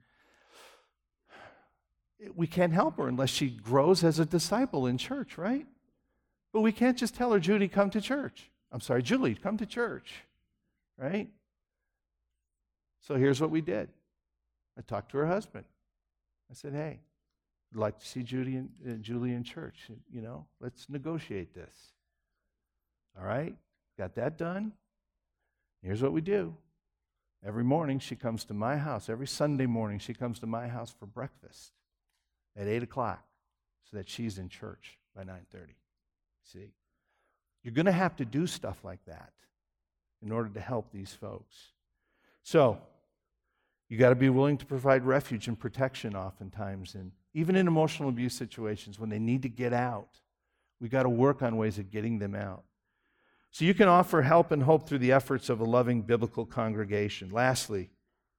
we can't help her unless she grows as a disciple in church, right? But we can't just tell her, Judy, come to church. I'm sorry, Julie, come to church, right? So here's what we did. I talked to her husband. I said, hey, I'd like to see Judy and, uh, Julie in church. You know, let's negotiate this. All right? Got that done. Here's what we do. Every morning she comes to my house. Every Sunday morning she comes to my house for breakfast at eight o'clock so that she's in church by nine thirty. See? You're going to have to do stuff like that in order to help these folks. So, you got to be willing to provide refuge and protection oftentimes, and even in emotional abuse situations when they need to get out. We got to work on ways of getting them out. So you can offer help and hope through the efforts of a loving biblical congregation. Lastly,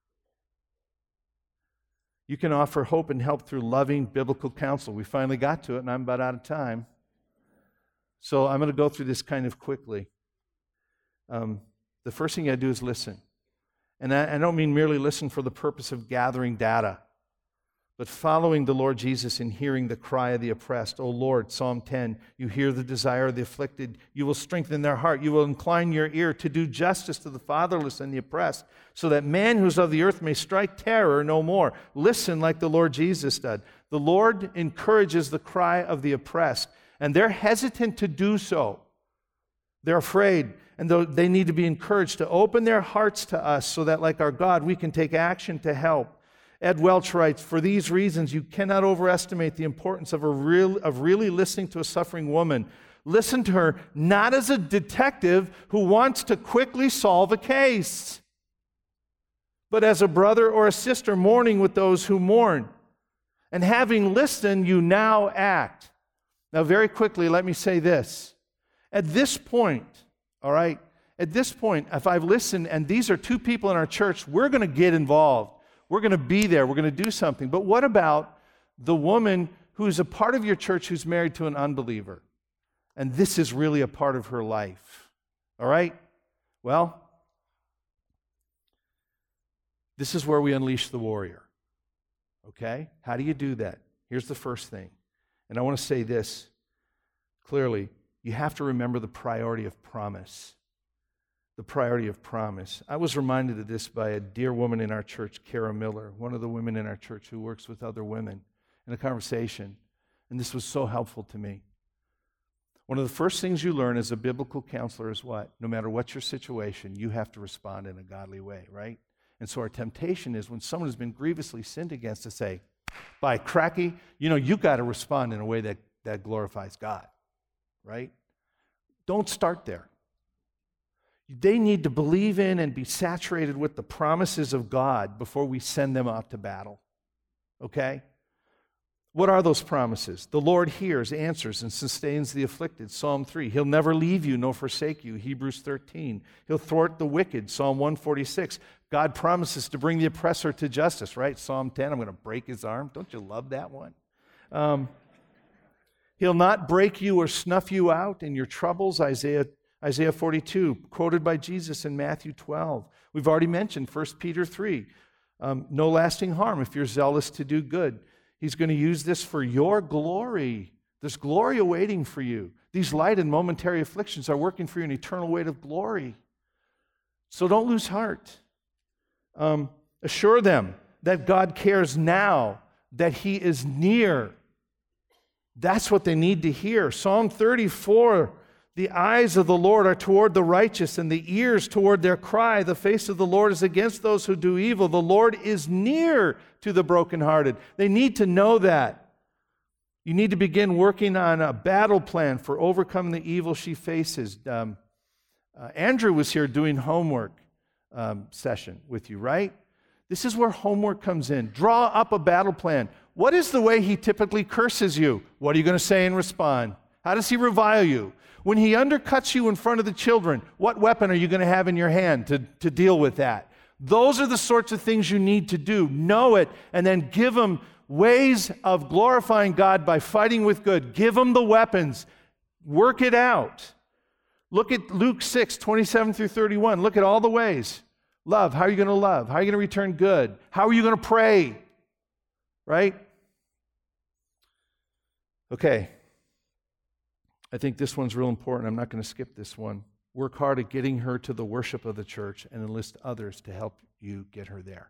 you can offer hope and help through loving biblical counsel. We finally got to it, and I'm about out of time. So I'm going to go through this kind of quickly. Um, the first thing you got to do is listen. And I, I don't mean merely listen for the purpose of gathering data, but following the Lord Jesus and hearing the cry of the oppressed. O Lord, Psalm ten, you hear the desire of the afflicted. You will strengthen their heart. You will incline your ear to do justice to the fatherless and the oppressed, so that man who's of the earth may strike terror no more. Listen like the Lord Jesus did. The Lord encourages the cry of the oppressed, and they're hesitant to do so. They're afraid, and they need to be encouraged to open their hearts to us so that, like our God, we can take action to help. Ed Welch writes, for these reasons, you cannot overestimate the importance of, a real, of really listening to a suffering woman. Listen to her not as a detective who wants to quickly solve a case, but as a brother or a sister mourning with those who mourn. And having listened, you now act. Now, very quickly, let me say this. At this point, all right, at this point, if I've listened and these are two people in our church, we're going to get involved. We're going to be there. We're going to do something. But what about the woman who's a part of your church who's married to an unbeliever? And this is really a part of her life. All right? Well, this is where we unleash the warrior. Okay? How do you do that? Here's the first thing. And I want to say this clearly. You have to remember the priority of promise. The priority of promise. I was reminded of this by a dear woman in our church, Kara Miller, one of the women in our church who works with other women, in a conversation. And this was so helpful to me. One of the first things you learn as a biblical counselor is what? No matter what your situation, you have to respond in a godly way, right? And so our temptation is when someone has been grievously sinned against to say, by cracky, you know, you got to respond in a way that, that glorifies God, right? Don't start there. They need to believe in and be saturated with the promises of God before we send them out to battle, okay? What are those promises? The Lord hears, answers, and sustains the afflicted. Psalm three. He'll never leave you nor forsake you. Hebrews thirteen. He'll thwart the wicked. Psalm one forty-six. God promises to bring the oppressor to justice, right? Psalm ten. I'm going to break his arm. Don't you love that one? Um, he'll not break you or snuff you out in your troubles. Isaiah, Isaiah forty-two, quoted by Jesus in Matthew twelve. We've already mentioned First Peter three. Um, no lasting harm if you're zealous to do good. He's going to use this for your glory. There's glory awaiting for you. These light and momentary afflictions are working for you an eternal weight of glory. So don't lose heart. Um, assure them that God cares now, that He is near. That's what they need to hear. Psalm thirty-four, the eyes of the Lord are toward the righteous, and the ears toward their cry. The face of the Lord is against those who do evil. The Lord is near to the brokenhearted. They need to know that. You need to begin working on a battle plan for overcoming the evil she faces. Um, uh, Andrew was here doing homework um, session with you, right? This is where homework comes in. Draw up a battle plan. What is the way he typically curses you? What are you going to say and respond? How does he revile you? When he undercuts you in front of the children, what weapon are you going to have in your hand to, to deal with that? Those are the sorts of things you need to do. Know it, and then give them ways of glorifying God by fighting with good. Give them the weapons. Work it out. Look at Luke six, twenty-seven through thirty-one. Look at all the ways. Love. How are you going to love? How are you going to return good? How are you going to pray? Right? Okay. I think this one's real important. I'm not going to skip this one. Work hard at getting her to the worship of the church and enlist others to help you get her there.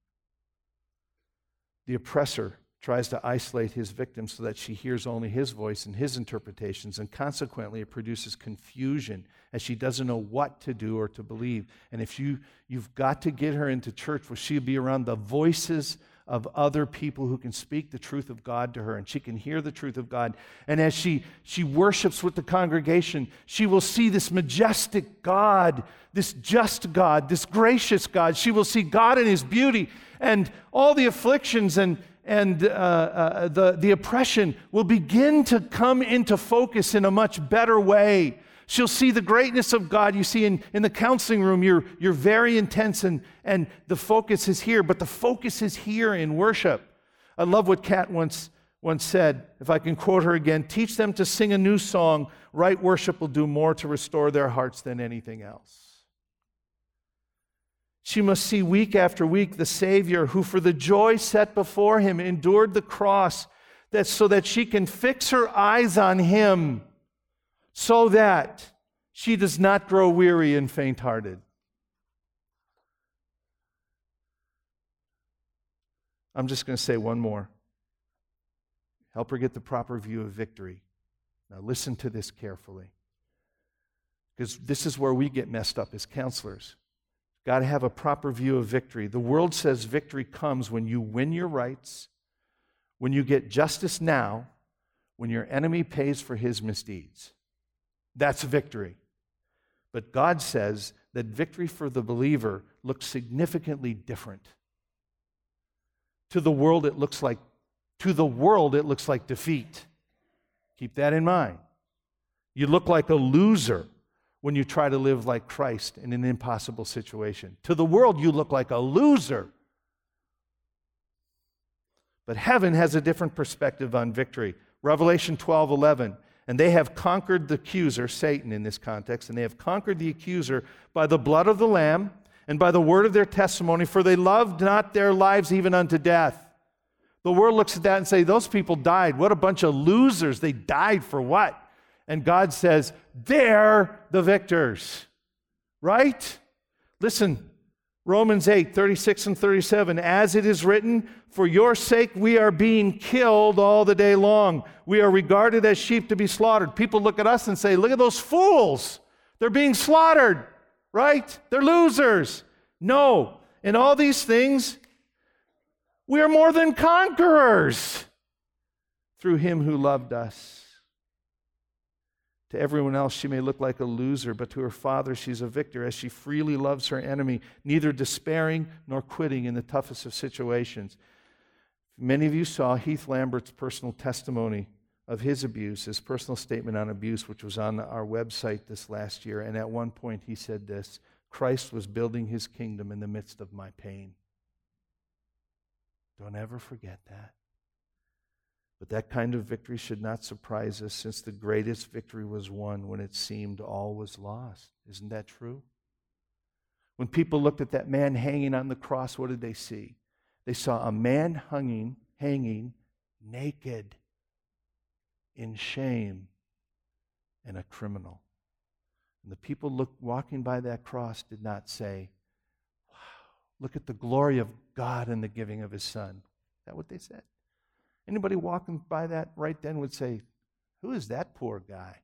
The oppressor tries to isolate his victim so that she hears only his voice and his interpretations, and consequently it produces confusion as she doesn't know what to do or to believe. And if you, you've got to get her into church where she'll be around the voices of other people who can speak the truth of God to her, and she can hear the truth of God. And as she, she worships with the congregation, she will see this majestic God, this just God, this gracious God. She will see God in His beauty, and all the afflictions and, and uh, uh, the, the oppression will begin to come into focus in a much better way. She'll see the greatness of God. You see, in, in the counseling room, you're, you're very intense, and, and the focus is here, but the focus is here in worship. I love what Kat once, once said, if I can quote her again, teach them to sing a new song. Right worship will do more to restore their hearts than anything else. She must see week after week the Savior who, for the joy set before Him, endured the cross, that so that she can fix her eyes on Him, so that she does not grow weary and faint-hearted. I'm just going to say one more. Help her get the proper view of victory. Now listen to this carefully, because this is where we get messed up as counselors. Got to have a proper view of victory. The world says victory comes when you win your rights, when you get justice now, when your enemy pays for his misdeeds. That's victory. But God says that victory for the believer looks significantly different. To the world it looks like to the world it looks like defeat. Keep that in mind. You look like a loser when you try to live like Christ in an impossible situation. To the world you look like a loser. But heaven has a different perspective on victory. Revelation twelve eleven. And they have conquered the accuser, Satan in this context, and they have conquered the accuser by the blood of the Lamb and by the word of their testimony, for they loved not their lives even unto death. The world looks at that and say, those people died. What a bunch of losers. They died for what? And God says, they're the victors. Right? Listen, Romans eight, thirty-six and thirty-seven, as it is written, for your sake we are being killed all the day long. We are regarded as sheep to be slaughtered. People look at us and say, look at those fools. They're being slaughtered, right? They're losers. No, in all these things, we are more than conquerors through him who loved us. To everyone else, she may look like a loser, but to her Father, she's a victor, as she freely loves her enemy, neither despairing nor quitting in the toughest of situations. Many of you saw Heath Lambert's personal testimony of his abuse, his personal statement on abuse, which was on our website this last year. And at one point, he said this: Christ was building his kingdom in the midst of my pain. Don't ever forget that. But that kind of victory should not surprise us, since the greatest victory was won when it seemed all was lost. Isn't that true? When people looked at that man hanging on the cross, what did they see? They saw a man hanging, hanging naked, in shame, and a criminal. And the people look, walking by that cross did not say, wow, look at the glory of God in the giving of his Son. Is that what they said? Anybody walking by that right then would say, who is that poor guy?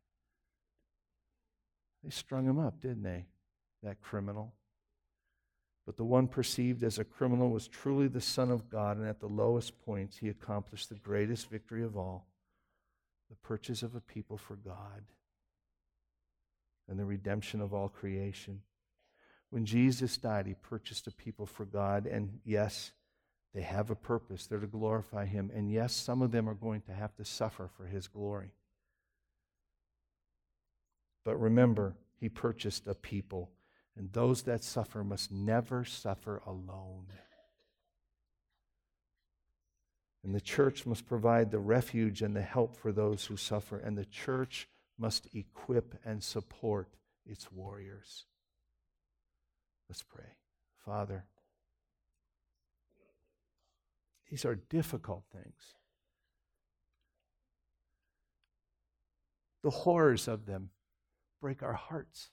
They strung him up, didn't they? That criminal. But the one perceived as a criminal was truly the Son of God, and at the lowest points he accomplished the greatest victory of all, the purchase of a people for God and the redemption of all creation. When Jesus died, he purchased a people for God, and yes, they have a purpose. They're to glorify him. And yes, some of them are going to have to suffer for his glory. But remember, he purchased a people, and those that suffer must never suffer alone. And the church must provide the refuge and the help for those who suffer, and the church must equip and support its warriors. Let's pray. Father, these are difficult things. The horrors of them break our hearts.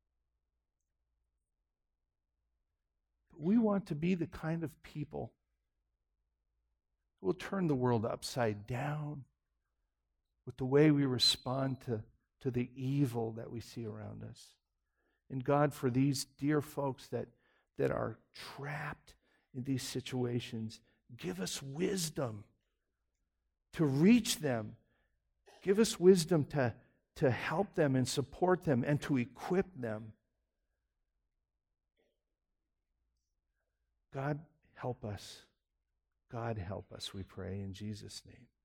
But we want to be the kind of people who will turn the world upside down with the way we respond to, to the evil that we see around us. And God, for these dear folks that, that are trapped in these situations, give us wisdom to reach them. Give us wisdom to, to help them and support them and to equip them. God, help us. God, help us, we pray in Jesus' name.